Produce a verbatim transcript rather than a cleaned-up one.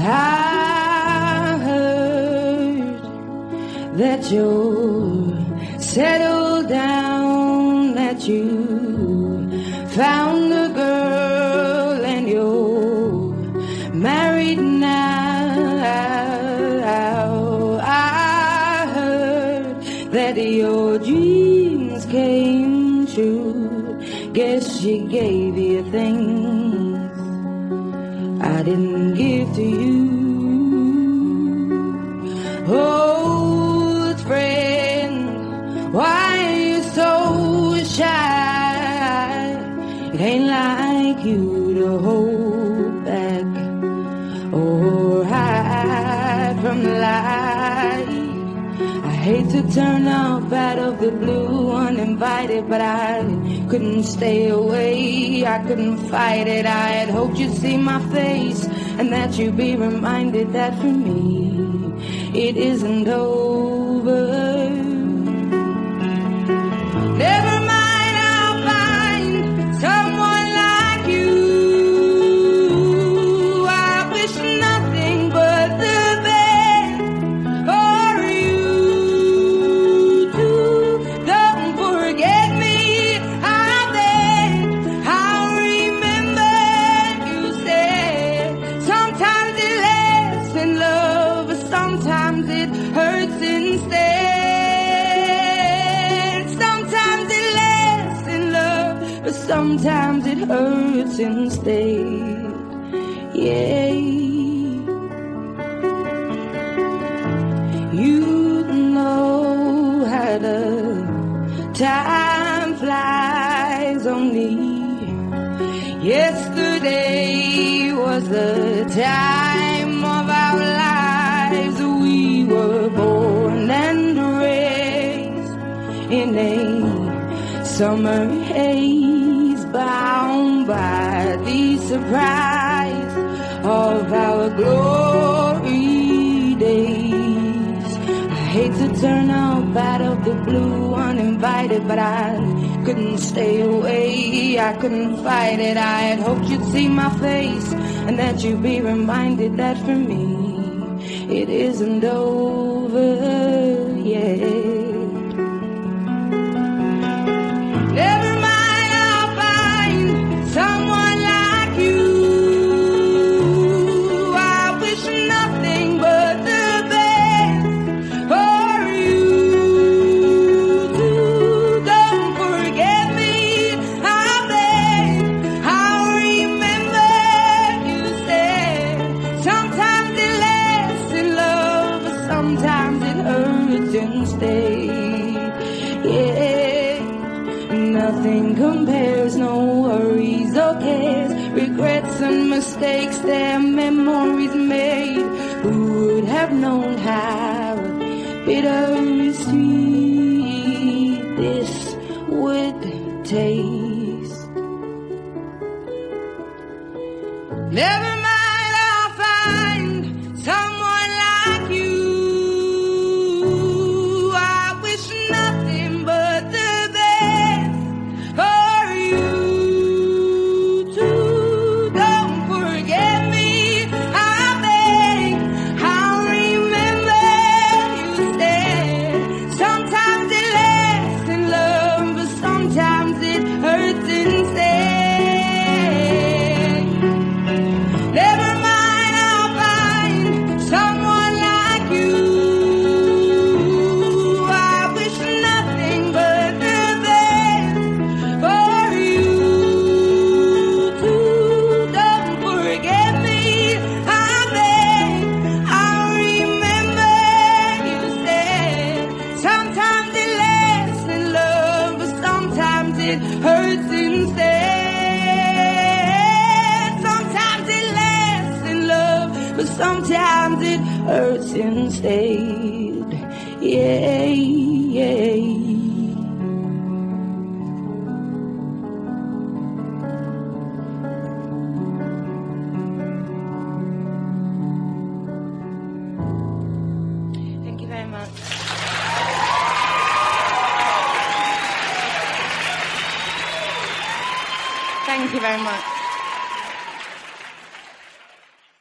I heard that you're settled down, that you found a girl and you're married now. I heard that your dreams came true. Guess she gave you things I didn't give to you. Old friend, why are you so shy? It ain't like you to hold back or hide from the light. I hate to turn up out of the blue uninvited, but I couldn't stay away. I couldn't fight it. I had hoped you'd see my face and that you'd be reminded that for me it isn't over. Never mind, I'll find someone like you. I wish nothing but the best for you too. Don't forget me, I bet I'll remember you said sometimes it lasts in love, but sometimes it hurts instead. Sometimes it lasts in love, but sometimes it hurts instead. Yeah. You know how the time flies on me. Yesterday was the time of our lives. We were born and raised in a summer haze, bound by the surprise of our glory days. I hate to turn up out of the blue uninvited, but I couldn't stay away. I couldn't fight it. I had hoped you'd see my face and that you'd be reminded that for me it isn't over yet. Never mind, I'll find someone like you. I wish nothing but the best for you too. Don't forget me, I bet I'll remember you said sometimes it lasts in love, but sometimes it hurts instead. Yeah, nothing compares, no worries or cares, regrets and mistakes, their memories made. Who would have known how bittersweet this would taste? Never mind, I'll find someone like you. I wish nothing but the best for you too. Don't forget me, I beg, I'll remember you said sometimes it lasts in love, but sometimes it hurts instead. Never mind, I'll find someone like you. I wish nothing but the best for you too. Don't forget me, I beg, I'll remember you said sometimes it lasts in love, but sometimes it hurts instead. Sometimes it lasts in love, but sometimes it hurts instead. Yeah, yeah. Thank you very much. Thank you very much.